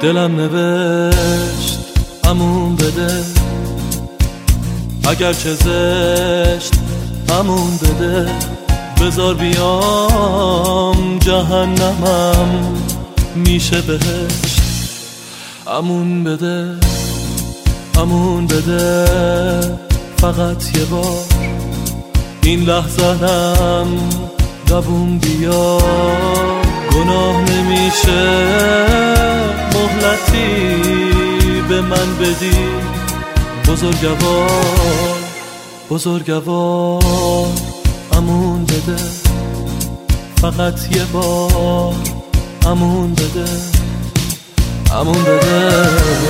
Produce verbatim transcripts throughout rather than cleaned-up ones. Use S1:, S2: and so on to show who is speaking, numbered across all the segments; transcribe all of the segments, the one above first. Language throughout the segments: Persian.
S1: دلم نوشت امون بده، اگرچه زشت امون بده، بذار بیام جهنمم میشه بهشت. امون بده امون بده فقط یه بار، این لحظه‌ام دووم بیا. گناه نمیشه مهلتی به من بدی، بزرگوار بزرگوار امون بده، فقط یه بار امون بده امون بده.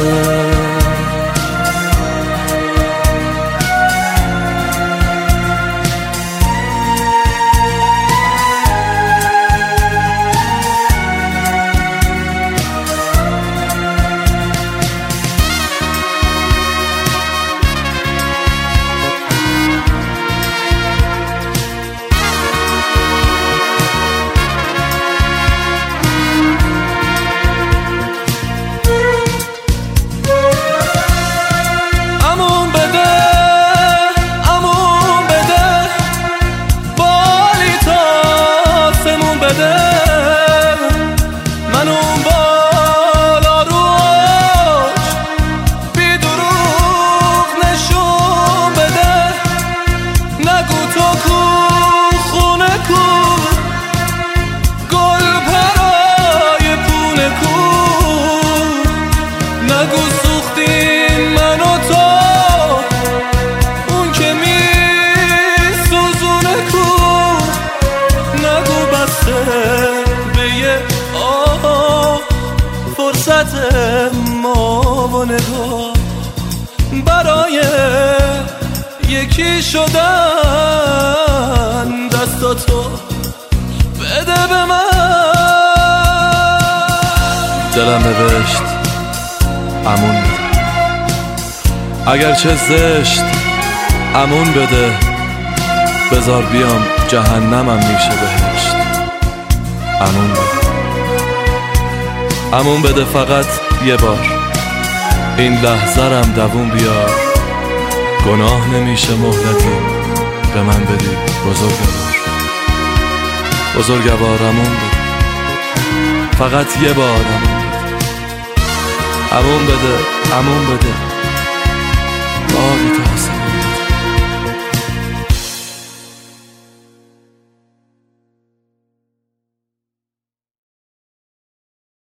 S1: من اون بالا روش بی دروغ نشون بده، نگو تو کو خونه کو، گل پرای پونه کو، نگو سوختیم من و تو، اون که می سوزونه کو، نگو بسته فرصت ما و نگاه برای یکی شدن، دستاتو بده به من. دلم نوشت امون بده، اگرچه زشت امون بده، بذار بیام جهنمم میشه بهشت. امون بده امون بده فقط یه بار، این لحظه‌رم دووم بیار. گناه نمیشه مهلتی به من بدی، بزرگوار بزرگوار امون بده، فقط یه بار امون بده امون بده امون بده باری تا